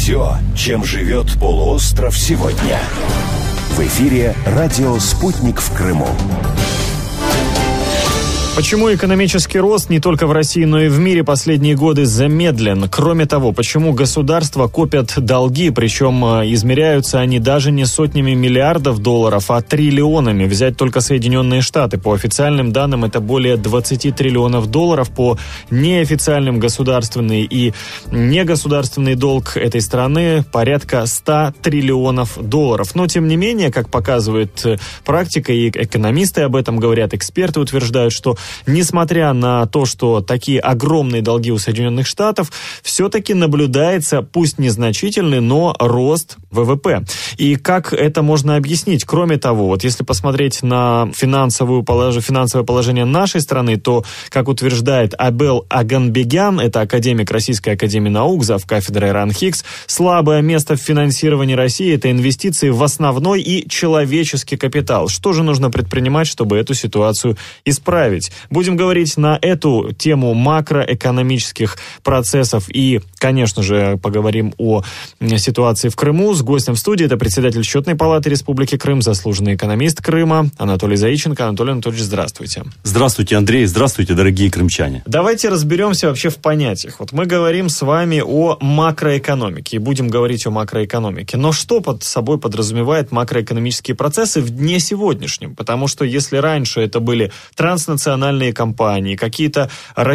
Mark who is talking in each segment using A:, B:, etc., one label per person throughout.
A: Все, чем живет полуостров сегодня. В эфире радио «Спутник» в Крыму.
B: Почему экономический рост не только в России, но и в мире последние годы замедлен? Кроме того, почему государства копят долги, причем измеряются они даже не сотнями миллиардов долларов, а триллионами? Взять только Соединенные Штаты. По официальным данным, это более 20 триллионов долларов. По неофициальным государственный и негосударственный долг этой страны порядка 100 триллионов долларов. Но, тем не менее, как показывает практика, и экономисты об этом говорят, эксперты утверждают, что несмотря на то, что такие огромные долги у Соединенных Штатов, все-таки наблюдается, пусть незначительный, но рост ВВП. И как это можно объяснить? Кроме того, вот если посмотреть на финансовое положение нашей страны, то, как утверждает Абел Аганбегян, это академик Российской академии наук, завкафедрой РАН-ХИКС, слабое место в финансировании России – это инвестиции в основной и человеческий капитал. Что же нужно предпринимать, чтобы эту ситуацию исправить? Будем говорить на эту тему макроэкономических процессов и, конечно же, поговорим о ситуации в Крыму. С гостем в студии это председатель Счетной палаты Республики Крым, заслуженный экономист Крыма Анатолий Заиченко. Анатолий Анатольевич, здравствуйте.
C: Здравствуйте, Андрей. Здравствуйте, дорогие крымчане.
B: Давайте разберемся вообще в понятиях. Вот мы говорим с вами о макроэкономике и будем говорить о макроэкономике. Но что под собой подразумевает макроэкономические процессы в дне сегодняшнем? Потому что если раньше это были транснациональные компании, какие-то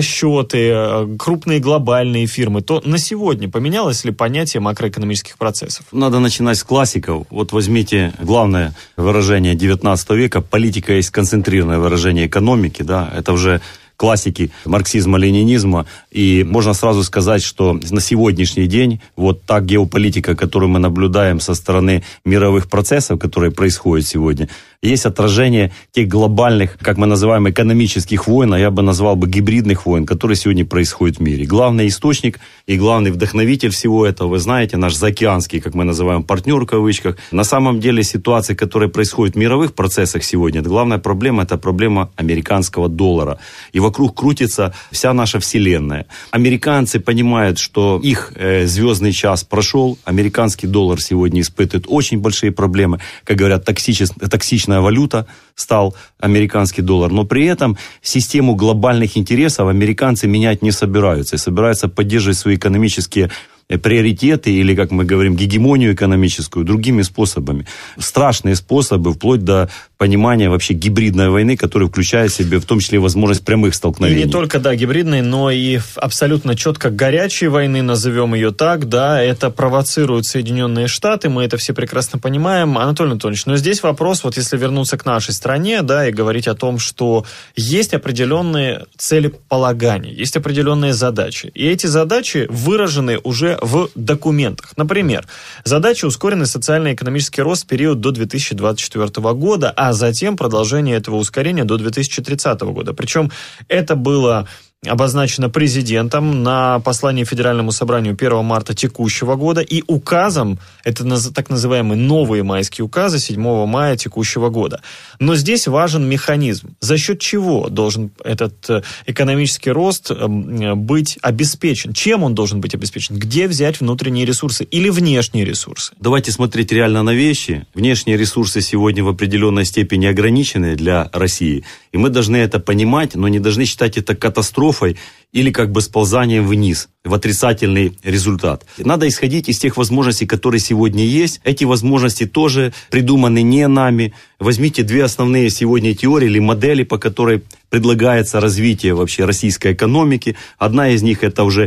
B: расчеты, крупные глобальные фирмы, то на сегодня поменялось ли понятие макроэкономических процессов?
C: Надо начинать с классиков. Вот возьмите главное выражение 19 века. Политика есть концентрированное выражение экономики. Да? Это уже классики марксизма-ленинизма. И можно сразу сказать, что на сегодняшний день вот та геополитика, которую мы наблюдаем со стороны мировых процессов, которые происходят сегодня, есть отражение тех глобальных, как мы называем, экономических войн, а я бы назвал бы гибридных войн, которые сегодня происходят в мире. Главный источник и главный вдохновитель всего этого, вы знаете, наш заокеанский, как мы называем, партнер в кавычках. На самом деле ситуация, которая происходит в мировых процессах сегодня, главная проблема – это проблема американского доллара. И вокруг крутится вся наша вселенная. Американцы понимают, что их звездный час прошел, американский доллар сегодня испытывает очень большие проблемы, как говорят, токсичная валюта стал американский доллар, но при этом систему глобальных интересов американцы менять не собираются, и собираются поддерживать свои экономические приоритеты, или, как мы говорим, гегемонию экономическую, другими способами. Страшные способы, вплоть до понимания вообще гибридной войны, которая включает в себя в том числе возможность прямых столкновений.
B: И не только, да, гибридной, но и абсолютно четко горячей войны, назовем ее так, да, это провоцируют Соединенные Штаты, мы это все прекрасно понимаем. Анатолий Анатольевич, но здесь вопрос, вот если вернуться к нашей стране, да, и говорить о том, что есть определенные целеполагания, есть определенные задачи, и эти задачи выражены уже в документах. Например, задача ускоренный социально-экономический рост в период до 2024 года, а затем продолжение этого ускорения до 2030 года. Причем это было обозначено президентом на послании Федеральному собранию 1 марта текущего года и указом, это так называемые новые майские указы 7 мая текущего года. Но здесь важен механизм. За счет чего должен этот экономический рост быть обеспечен? Чем он должен быть обеспечен? Где взять внутренние ресурсы или внешние ресурсы?
C: Давайте смотреть реально на вещи. Внешние ресурсы сегодня в определенной степени ограничены для России. И мы должны это понимать, но не должны считать это катастрофой или как бы сползанием вниз в отрицательный результат. Надо исходить из тех возможностей, которые сегодня есть. Эти возможности тоже придуманы не нами. Возьмите две основные сегодня теории или модели, по которой предлагается развитие вообще российской экономики. Одна из них это уже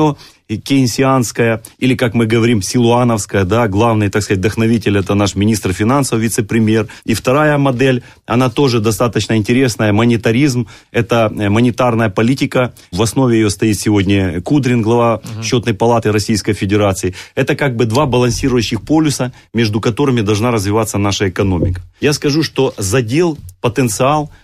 C: кейнсианская, или, как мы говорим, силуановская, да, главный, так сказать, вдохновитель это наш министр финансов, вице-премьер. И вторая модель, она тоже достаточно интересная, монетаризм, это монетарная политика, в основе ее стоит сегодня Кудрин, глава Счетной палаты Российской Федерации. Это как бы два балансирующих полюса, между которыми должна развиваться наша экономика. Я скажу, что задел, потенциал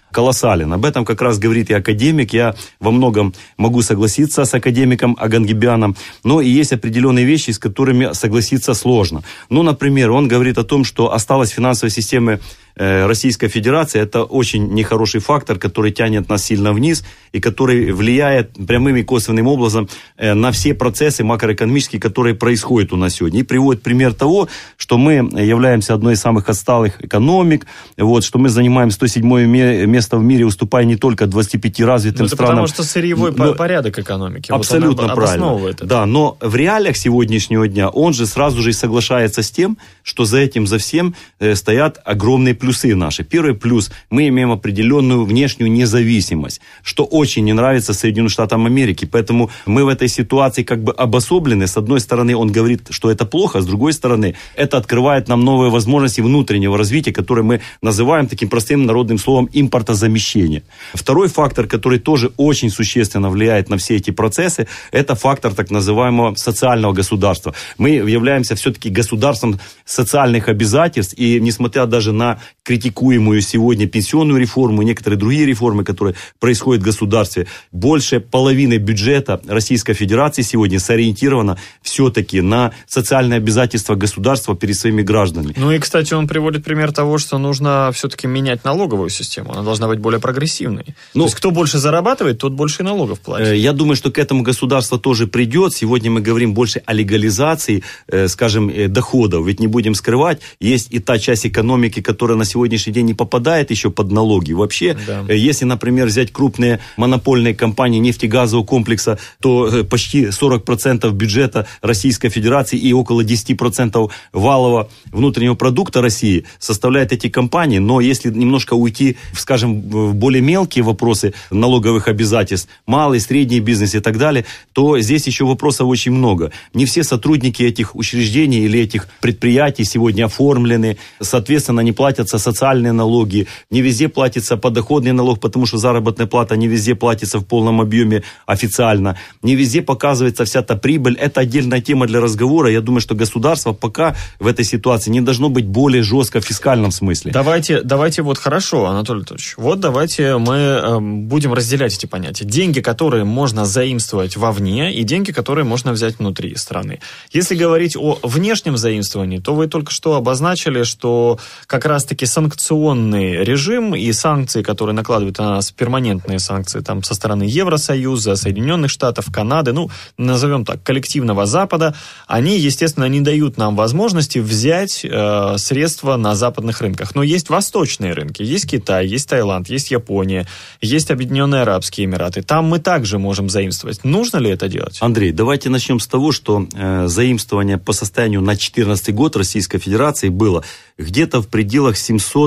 C: колоссален. Об этом как раз говорит и академик. Я во многом могу согласиться с академиком Агангибяном, но и есть определенные вещи, с которыми согласиться сложно. Ну, например, он говорит о том, что осталась финансовая система Российской Федерации. Это очень нехороший фактор, который тянет нас сильно вниз и который влияет прямым и косвенным образом на все процессы макроэкономические, которые происходят у нас сегодня. И приводит пример того, что мы являемся одной из самых отсталых экономик, вот, что мы занимаем 107-е место в мире, уступая не только 25 развитым странам.
B: Потому что сырьевой порядок экономики.
C: Абсолютно
B: вот
C: правильно.
B: Это.
C: Да, но в реалиях сегодняшнего дня он же сразу же соглашается с тем, что за этим, за всем стоят огромные плюсы наши. Первый плюс – мы имеем определенную внешнюю независимость, что очень не нравится Соединенным Штатам Америки. Поэтому мы в этой ситуации как бы обособлены. С одной стороны, он говорит, что это плохо, с другой стороны, это открывает нам новые возможности внутреннего развития, которые мы называем таким простым народным словом импортозамещение. Второй фактор, который тоже очень существенно влияет на все эти процессы, это фактор так называемого социального государства. Мы являемся все-таки государством социальных обязательств, и несмотря даже на критикуемую сегодня пенсионную реформу и некоторые другие реформы, которые происходят в государстве, больше половины бюджета Российской Федерации сегодня сориентировано все-таки на социальные обязательства государства перед своими гражданами.
B: Ну и, кстати, он приводит пример того, что нужно все-таки менять налоговую систему. Она должна быть более прогрессивной. То есть, кто больше зарабатывает, тот больше и налогов платит.
C: Я думаю, что к этому государство тоже придет. Сегодня мы говорим больше о легализации, скажем, доходов. Ведь не будем скрывать, есть и та часть экономики, которая на сегодняшний день не попадает еще под налоги. Вообще, если, например, взять крупные монопольные компании нефтегазового комплекса, то почти 40% бюджета Российской Федерации и около 10% валового внутреннего продукта России составляют эти компании. Но если немножко уйти, скажем, в более мелкие вопросы налоговых обязательств, малый, средний бизнес и так далее, то здесь еще вопросов очень много. Не все сотрудники этих учреждений или этих предприятий сегодня оформлены, соответственно, не платятся социальные налоги, не везде платится подоходный налог, потому что заработная плата не везде платится в полном объеме официально, не везде показывается вся та прибыль. Это отдельная тема для разговора. Я думаю, что государство пока в этой ситуации не должно быть более жестко в фискальном смысле.
B: Давайте вот хорошо, Анатолий Анатольевич, вот давайте мы будем разделять эти понятия. Деньги, которые можно заимствовать вовне, и деньги, которые можно взять внутри страны. Если говорить о внешнем заимствовании, то вы только что обозначили, что как раз-таки санкционный режим и санкции, которые накладывают на нас, перманентные санкции там, со стороны Евросоюза, Соединенных Штатов, Канады, ну, назовем так, коллективного Запада, они, естественно, не дают нам возможности взять средства на западных рынках. Но есть восточные рынки, есть Китай, есть Таиланд, есть Япония, есть Объединенные Арабские Эмираты. Там мы также можем заимствовать. Нужно ли это делать?
C: Андрей, давайте начнем с того, что заимствование по состоянию на 2014 год Российской Федерации было где-то в пределах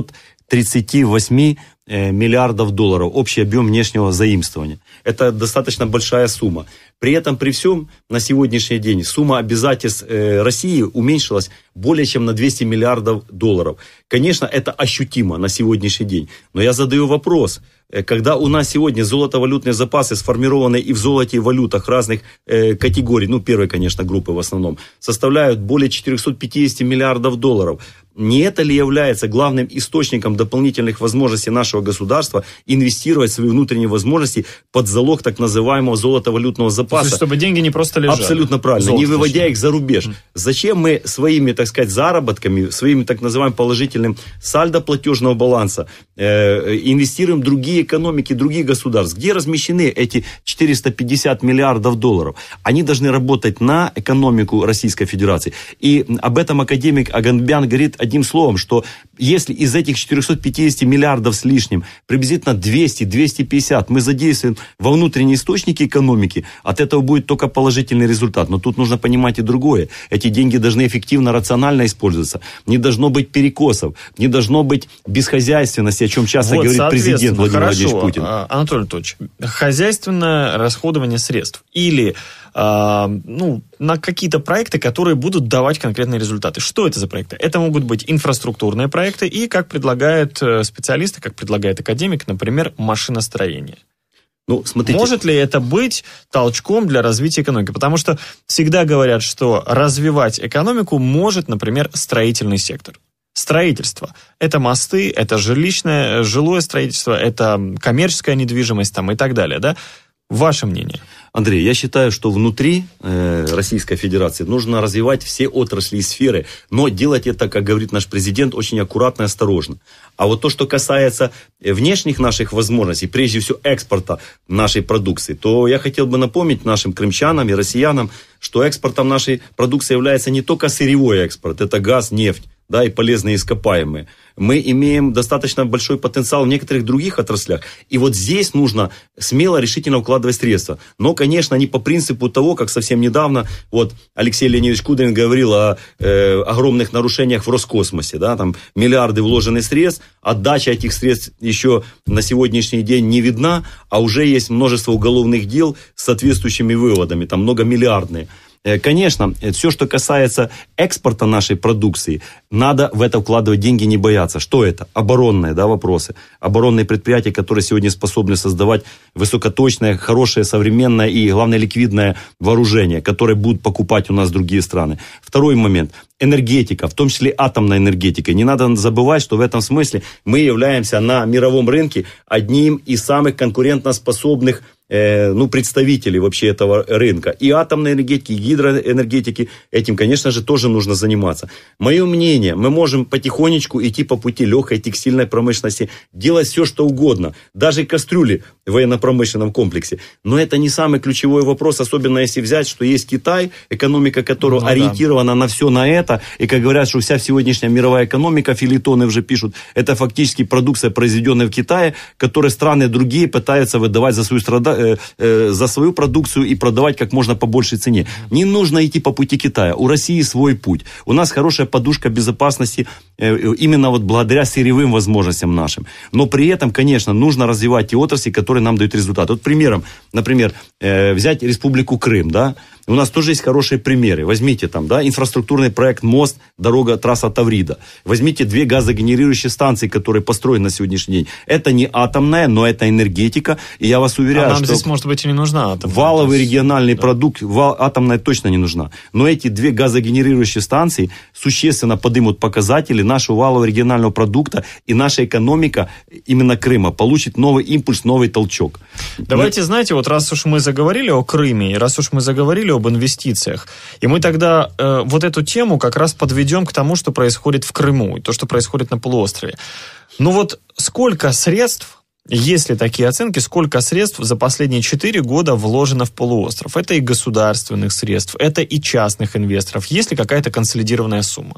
C: 738 миллиардов долларов. Общий объем внешнего заимствования. Это достаточно большая сумма. При этом, при всем, на сегодняшний день сумма обязательств России уменьшилась более чем на 200 миллиардов долларов. Конечно, это ощутимо на сегодняшний день. Но я задаю вопрос. Когда у нас сегодня золотовалютные запасы сформированы и в золоте, и в валютах разных категорий, ну, первой, конечно, группы в основном, составляют более 450 миллиардов долларов. Не это ли является главным источником дополнительных возможностей нашего государства инвестировать свои внутренние возможности под залог так называемого золотовалютного запаса?
B: То есть, чтобы деньги не просто лежали.
C: Абсолютно правильно, не выводя их за рубеж. Зачем мы своими, так сказать, заработками, своими так называемым положительным сальдо платежного баланса инвестируем в другие экономики, других государств? Где размещены эти 450 миллиардов долларов? Они должны работать на экономику Российской Федерации. И об этом академик Агангибян говорит одним словом, что если из этих 450 миллиардов с лишним приблизительно 200-250 мы задействуем во внутренние источники экономики, от этого будет только положительный результат. Но тут нужно понимать и другое. Эти деньги должны эффективно, рационально использоваться. Не должно быть перекосов, не должно быть бесхозяйственности, о чем часто говорит президент Владимир Владимирович Путин.
B: Анатолий Анатольевич, хозяйственное расходование средств или на какие-то проекты, которые будут давать конкретные результаты. Что это за проекты? Это могут быть инфраструктурные проекты и, как предлагают специалисты, как предлагает академик, например, машиностроение.
C: Ну, смотрите.
B: Может ли это быть толчком для развития экономики? Потому что всегда говорят, что развивать экономику может, например, строительный сектор. строительство. Это мосты, это жилое строительство, это коммерческая недвижимость там, и так далее, да? Ваше мнение?
C: Андрей, я считаю, что внутри Российской Федерации нужно развивать все отрасли и сферы, но делать это, как говорит наш президент, очень аккуратно и осторожно. А вот то, что касается внешних наших возможностей, прежде всего экспорта нашей продукции, то я хотел бы напомнить нашим крымчанам и россиянам, что экспортом нашей продукции является не только сырьевой экспорт, это газ, нефть, да, и полезные ископаемые. Мы имеем достаточно большой потенциал в некоторых других отраслях. И вот здесь нужно смело, решительно укладывать средства. Но, конечно, не по принципу того, как совсем недавно вот Алексей Леонидович Кудрин говорил о огромных нарушениях в Роскосмосе. Да, там миллиарды вложенных средств, отдача этих средств еще на сегодняшний день не видна, а уже есть множество уголовных дел с соответствующими выводами, там многомиллиардные. Конечно, все, что касается экспорта нашей продукции, надо в это вкладывать деньги, не бояться. Что это? Оборонные, да, вопросы. Оборонные предприятия, которые сегодня способны создавать высокоточное, хорошее, современное и, главное, ликвидное вооружение, которое будут покупать у нас другие страны. Второй момент. Энергетика, в том числе атомная энергетика. Не надо забывать, что в этом смысле мы являемся на мировом рынке одним из самых конкурентоспособных представителей вообще этого рынка. И атомной энергетики, и гидроэнергетики, этим, конечно же, тоже нужно заниматься. Мое мнение, мы можем потихонечку идти по пути легкой текстильной промышленности, делать все, что угодно, даже кастрюли в военно-промышленном комплексе. Но это не самый ключевой вопрос, особенно если взять, что есть Китай, экономика которого ориентирована на все на это, и, как говорят, что вся сегодняшняя мировая экономика, филитоны уже пишут, это фактически продукция, произведенная в Китае, которую страны другие пытаются выдавать за свою продукцию и продавать как можно по большей цене. Не нужно идти по пути Китая. У России свой путь. У нас хорошая подушка безопасности именно вот благодаря сырьевым возможностям нашим. Но при этом, конечно, нужно развивать те отрасли, которые нам дают результат. Вот примером, например, взять Республику Крым, да, у нас тоже есть хорошие примеры. Возьмите там, да, инфраструктурный проект мост, дорога, трасса Таврида. Возьмите 2 газогенерирующие станции, которые построены на сегодняшний день. Это не атомная, но это энергетика. И я вас уверяю,
B: что здесь, может быть, и не нужна атомная.
C: Валовый региональный продукт, атомная точно не нужна. Но эти 2 газогенерирующие станции существенно поднимут показатели нашего валового регионального продукта, и наша экономика именно Крыма получит новый импульс, новый толчок.
B: Давайте, знаете, вот раз уж мы заговорили о Крыме, и раз уж мы заговорили об инвестициях, и мы тогда вот эту тему как раз подведем к тому, что происходит в Крыму, и то, что происходит на полуострове. Ну вот сколько средств, есть ли такие оценки, сколько средств за последние 4 года вложено в полуостров? Это и государственных средств, это и частных инвесторов. Есть ли какая-то консолидированная сумма?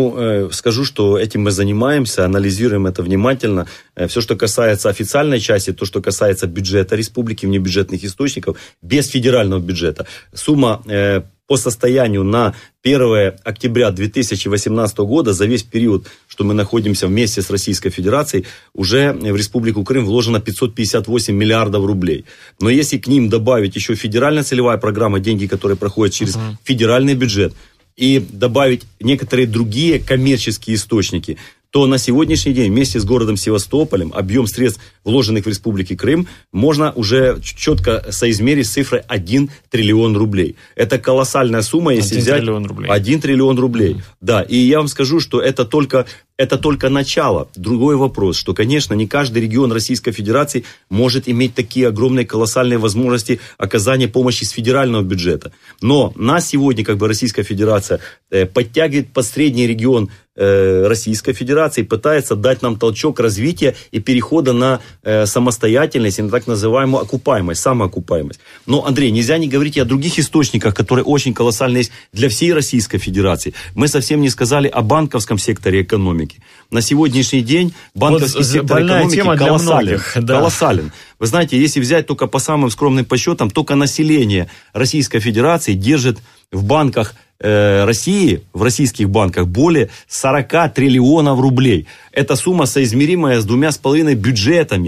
C: Скажу, что этим мы занимаемся, анализируем это внимательно. Все, что касается официальной части, то, что касается бюджета республики, внебюджетных источников, без федерального бюджета. Сумма по состоянию на 1 октября 2018 года, за весь период, что мы находимся вместе с Российской Федерацией, уже в Республику Крым вложено 558 миллиардов рублей. Но если к ним добавить еще федеральная целевая программа, деньги, которые проходят через федеральный бюджет, и добавить некоторые другие коммерческие источники, то на сегодняшний день вместе с городом Севастополем объем средств, вложенных в Республике Крым, можно уже четко соизмерить с цифрой 1 триллион рублей. Это колоссальная сумма, если взять... 1 триллион рублей. Да, и я вам скажу, что это только начало. Другой вопрос, что, конечно, не каждый регион Российской Федерации может иметь такие огромные колоссальные возможности оказания помощи с федерального бюджета. Но нас сегодня, Российская Федерация подтягивает под средний регион Российской Федерации, пытается дать нам толчок развития и перехода на самостоятельность и на так называемую окупаемость, самоокупаемость. Но, Андрей, нельзя не говорить и о других источниках, которые очень колоссальные есть для всей Российской Федерации. Мы совсем не сказали о банковском секторе экономики. На сегодняшний день банковский сектор экономики колоссален. Вы знаете, если взять только по самым скромным подсчетам, только население Российской Федерации держит в банках России, в российских банках, более 40 триллионов рублей. Это сумма, соизмеримая с 2,5 бюджетами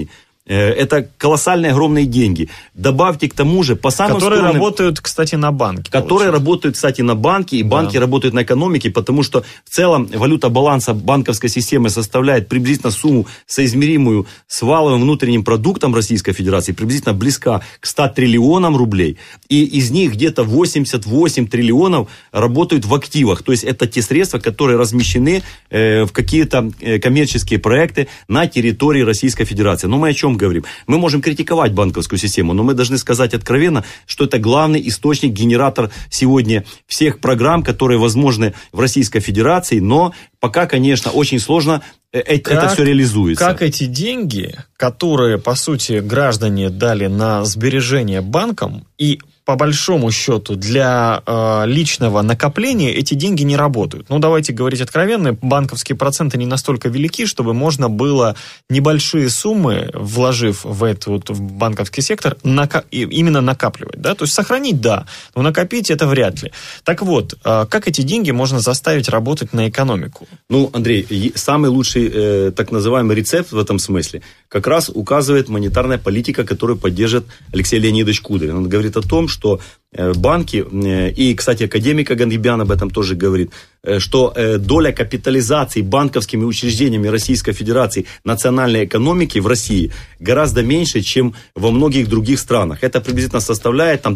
C: Это колоссальные, огромные деньги. Добавьте к тому же, по самым
B: которые
C: скромным...
B: работают, кстати, на банке.
C: Которые работают, кстати, на банке, и банки работают на экономике, потому что в целом валюта баланса банковской системы составляет приблизительно сумму, соизмеримую с валовым внутренним продуктом Российской Федерации, приблизительно близка к 100 триллионам рублей. И из них где-то 88 триллионов работают в активах. То есть это те средства, которые размещены в какие-то коммерческие проекты на территории Российской Федерации. Но мы о чем говорим? Мы можем критиковать банковскую систему, но мы должны сказать откровенно, что это главный источник, генератор сегодня всех программ, которые возможны в Российской Федерации, но пока, конечно, очень сложно это все реализуется.
B: Как эти деньги, которые, по сути, граждане дали на сбережение банкам, и по большому счету для личного накопления эти деньги не работают. Ну, давайте говорить откровенно, банковские проценты не настолько велики, чтобы можно было небольшие суммы, вложив в этот в банковский сектор, именно накапливать. Да? То есть сохранить, да, но накопить это вряд ли. Так вот, как эти деньги можно заставить работать на экономику?
C: Ну, Андрей, самый лучший так называемый рецепт в этом смысле как раз указывает монетарная политика, которую поддерживает Алексей Леонидович Кудрин. Он говорит о том, что банки, и, кстати, академик Гангибян об этом тоже говорит, что доля капитализации банковскими учреждениями Российской Федерации национальной экономики в России гораздо меньше, чем во многих других странах. Это приблизительно составляет там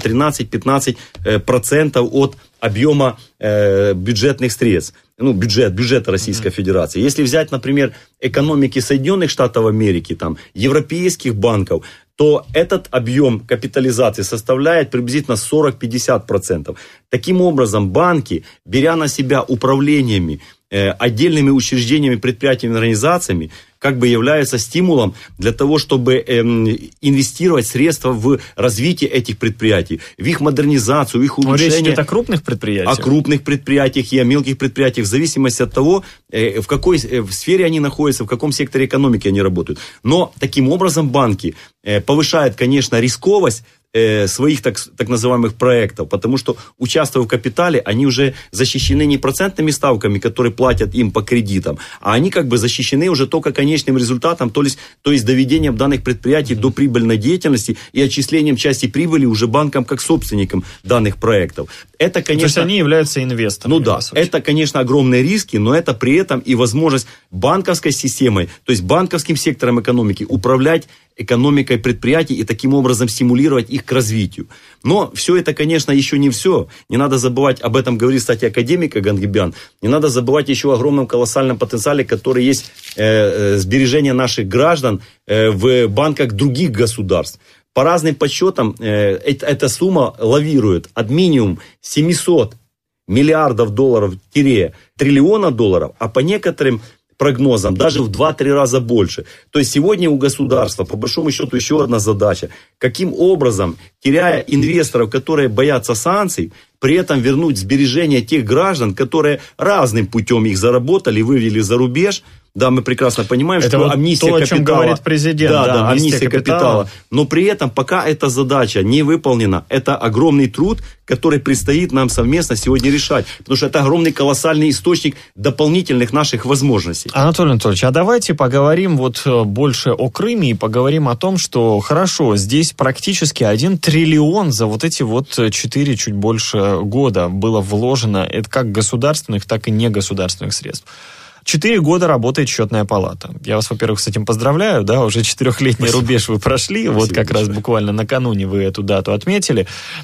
C: 13-15% от объема бюджетных средств. Ну, бюджета Российской Федерации. Если взять, например, экономики Соединенных Штатов Америки, там, европейских банков, то этот объем капитализации составляет приблизительно 40-50%. Таким образом, банки, беря на себя управлениями отдельными учреждениями, предприятиями, организациями, как бы являются стимулом для того, чтобы инвестировать средства в развитие этих предприятий, в их модернизацию, в их улучшение.
B: Речь идет о крупных предприятиях?
C: О крупных предприятиях и о мелких предприятиях, в зависимости от того, в какой сфере они находятся, в каком секторе экономики они работают. Но таким образом банки повышают, конечно, рисковость своих так называемых проектов, потому что, участвуя в капитале, они уже защищены не процентными ставками, которые платят им по кредитам, а они как бы защищены уже только конечным результатом, то есть доведением данных предприятий до прибыльной деятельности и отчислением части прибыли уже банкам как собственникам данных проектов. Это, конечно,
B: то есть они являются инвесторами.
C: Ну да, это, конечно, огромные риски, но это при этом и возможность банковской системой, то есть банковским сектором экономики управлять экономикой предприятий и таким образом стимулировать их к развитию. Но все это, конечно, еще не все. Не надо забывать, об этом говорит, кстати, академик Гангибян, не надо забывать еще о огромном колоссальном потенциале, который есть сбережения наших граждан в банках других государств. По разным подсчетам эта сумма лавирует от минимум 700 миллиардов долларов - триллиона долларов, а по некоторым прогнозам даже в 2-3 раза больше. То есть сегодня у государства, по большому счету, еще одна задача. Каким образом, теряя инвесторов, которые боятся санкций, при этом вернуть сбережения тех граждан, которые разным путем их заработали, вывели за рубеж. Да, мы прекрасно понимаем,
B: это
C: что
B: вот
C: амнистия
B: то,
C: капитала...
B: о чем говорит президент.
C: Да, амнистия капитала. Но при этом, пока эта задача не выполнена, это огромный труд, который предстоит нам совместно сегодня решать. Потому что это огромный, колоссальный источник дополнительных наших возможностей.
B: Анатолий Анатольевич, а давайте поговорим вот больше о Крыме и поговорим о том, что хорошо, здесь практически 1 триллион за вот эти вот 4, чуть больше года было вложено, это как государственных, так и негосударственных средств. 4 года работает счетная палата. Я вас, во-первых, с этим поздравляю, да, уже 4-летний рубеж вы прошли, вот как раз буквально накануне вы эту дату отметили.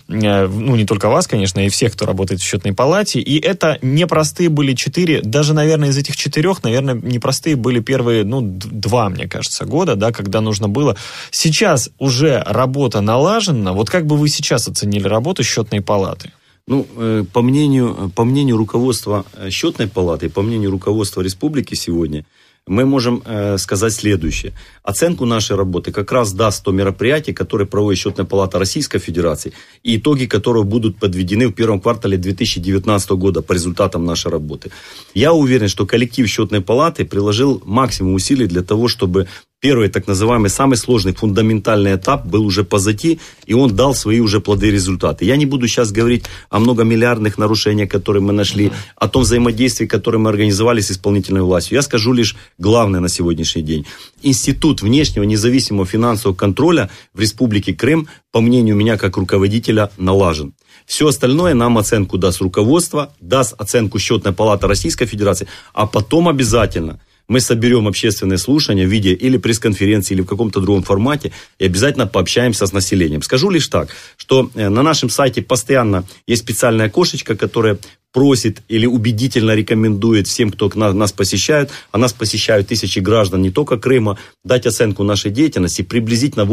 B: Ну, не только вас, конечно, и всех, кто работает в счетной палате. И это непростые были 4, даже, наверное, из этих 4, наверное, непростые были первые, 2, мне кажется, года, да, когда нужно было. Сейчас уже работа налажена. Вот как бы вы сейчас оценили работу счетной палаты?
C: Ну, по мнению руководства счетной палаты, по мнению руководства республики сегодня, мы можем сказать следующее. Оценку нашей работы как раз даст то мероприятие, которое проводит счетная палата Российской Федерации, и итоги которого будут подведены в первом квартале 2019 года по результатам нашей работы. Я уверен, что коллектив счетной палаты приложил максимум усилий для того, чтобы первый, так называемый, самый сложный, фундаментальный этап был уже позади, и он дал свои уже плоды и результаты. Я не буду сейчас говорить о многомиллиардных нарушениях, которые мы нашли, о том взаимодействии, которое мы организовали с исполнительной властью. Я скажу лишь главное на сегодняшний день. Институт внешнего независимого финансового контроля в Республике Крым, по мнению меня как руководителя, налажен. Все остальное нам оценку даст руководство, даст оценку Счетная палата Российской Федерации, а потом обязательно мы соберем общественные слушания в виде или пресс-конференции, или в каком-то другом формате, и обязательно пообщаемся с населением. Скажу лишь так, что на нашем сайте постоянно есть специальная окошечко, которое просит или убедительно рекомендует всем, кто нас посещает, а нас посещают тысячи граждан не только Крыма, дать оценку нашей деятельности. Приблизительно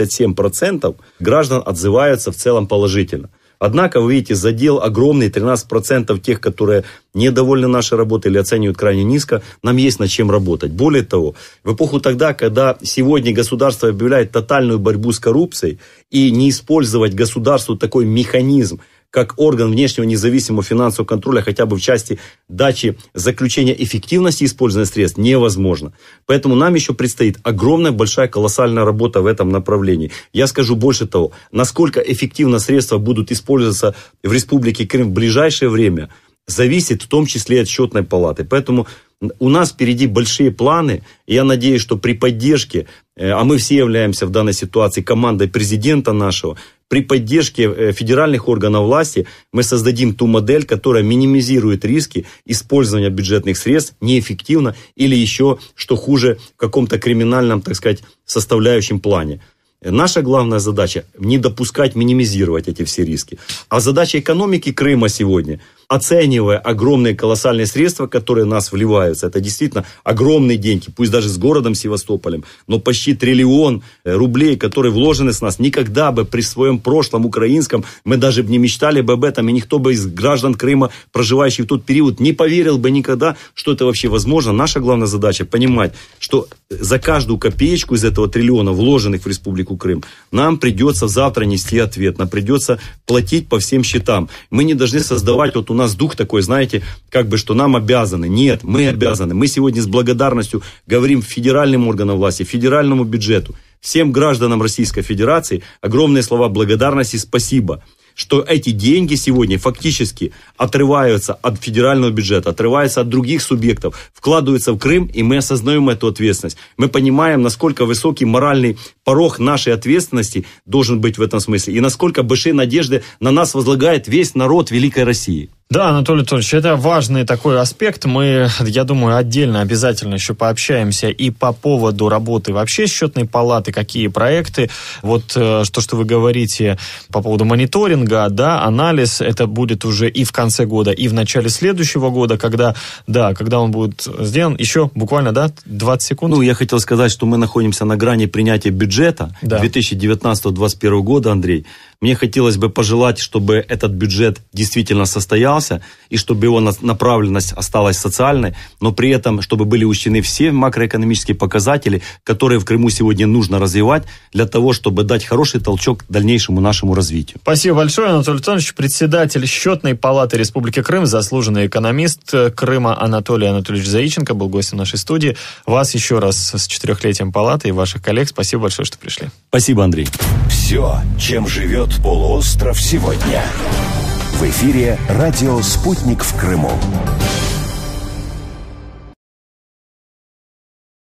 C: 87% граждан отзываются в целом положительно. Однако, вы видите, задел огромный, 13% тех, которые недовольны нашей работой или оценивают крайне низко, нам есть над чем работать. Более того, в эпоху тогда, когда сегодня государство объявляет тотальную борьбу с коррупцией, и не использовать государству такой механизм, как орган внешнего независимого финансового контроля, хотя бы в части дачи заключения эффективности использования средств, невозможно. Поэтому нам еще предстоит огромная, большая, колоссальная работа в этом направлении. Я скажу больше того, насколько эффективно средства будут использоваться в Республике Крым в ближайшее время, зависит в том числе от Счетной палаты. Поэтому у нас впереди большие планы, и я надеюсь, что при поддержке, а мы все являемся в данной ситуации командой президента нашего, при поддержке федеральных органов власти мы создадим ту модель, которая минимизирует риски использования бюджетных средств неэффективно или еще, что хуже, в каком-то криминальном, так сказать, составляющем плане. Наша главная задача – не допускать, минимизировать эти все риски. А задача экономики Крыма сегодня, оценивая огромные колоссальные средства, которые в нас вливаются, это действительно огромные деньги, пусть даже с городом Севастополем, но почти 1 триллион рублей, которые вложены с нас, никогда бы при своем прошлом украинском, мы даже бы не мечтали бы об этом, и никто бы из граждан Крыма, проживающих в тот период, не поверил бы никогда, что это вообще возможно. Наша главная задача – понимать, что за каждую копеечку из этого 1 триллиона, вложенных в Республику Крым, нам придется завтра нести ответ, нам придется платить по всем счетам. Мы не должны создавать, вот у нас дух такой, знаете, как бы, что нам обязаны. Нет, мы обязаны. Мы сегодня с благодарностью говорим федеральным органам власти, федеральному бюджету, всем гражданам Российской Федерации огромные слова благодарности, спасибо, что эти деньги сегодня фактически отрываются от федерального бюджета, отрываются от других субъектов, вкладываются в Крым, и мы осознаем эту ответственность. Мы понимаем, насколько высокий моральный порог нашей ответственности должен быть в этом смысле, и насколько большие надежды на нас возлагает весь народ Великой России.
B: Да, Анатолий Анатольевич, это важный такой аспект. Мы, я думаю, отдельно обязательно еще пообщаемся и по поводу работы вообще Счетной палаты, какие проекты. Вот то, что вы говорите по поводу мониторинга, да, анализ, это будет уже и в конце года, и в начале следующего года, когда он будет сделан. Еще буквально, 20 секунд.
C: Я хотел сказать, что мы находимся на грани принятия бюджета 2019-2021 года, Андрей. Мне хотелось бы пожелать, чтобы этот бюджет действительно состоялся, и чтобы его направленность осталась социальной, но при этом, чтобы были учтены все макроэкономические показатели, которые в Крыму сегодня нужно развивать, для того, чтобы дать хороший толчок к дальнейшему нашему развитию.
B: Спасибо большое, Анатолий Анатольевич. Председатель Счетной палаты Республики Крым, заслуженный экономист Крыма Анатолий Анатольевич Заиченко был гостем нашей студии. Вас еще раз с 4-летием палаты и ваших коллег. Спасибо большое, что пришли.
C: Спасибо, Андрей.
A: Все, чем живет полуостров сегодня. В эфире радио «Спутник» в Крыму.